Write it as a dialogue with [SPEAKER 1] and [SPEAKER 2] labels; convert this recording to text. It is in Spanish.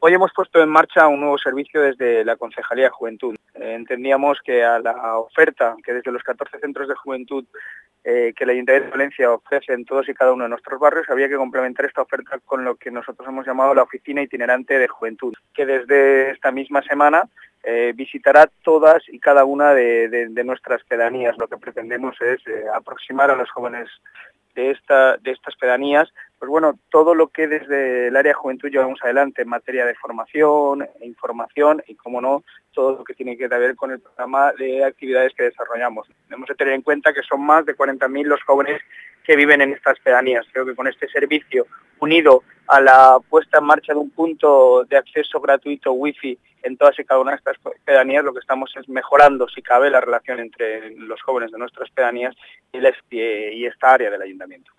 [SPEAKER 1] Hoy hemos puesto en marcha un nuevo servicio desde la Concejalía de Juventud. Entendíamos que a la oferta que desde los 14 centros de juventud que el Ayuntamiento de Valencia ofrece en todos y cada uno de nuestros barrios, había que complementar esta oferta con lo que nosotros hemos llamado la Oficina Itinerante de Juventud, que desde esta misma semana visitará todas y cada una de nuestras pedanías. Lo que pretendemos es aproximar a los jóvenes de estas pedanías, pues bueno, todo lo que desde el área de juventud llevamos adelante en materia de formación, e información y, como no, todo lo que tiene que ver con el programa de actividades que desarrollamos. Tenemos que tener en cuenta que son más de 40.000 los jóvenes que viven en estas pedanías. Creo que con este servicio, unido a la puesta en marcha de un punto de acceso gratuito wifi en todas y cada una de estas pedanías, lo que estamos es mejorando, si cabe, la relación entre los jóvenes de nuestras pedanías y esta área del ayuntamiento.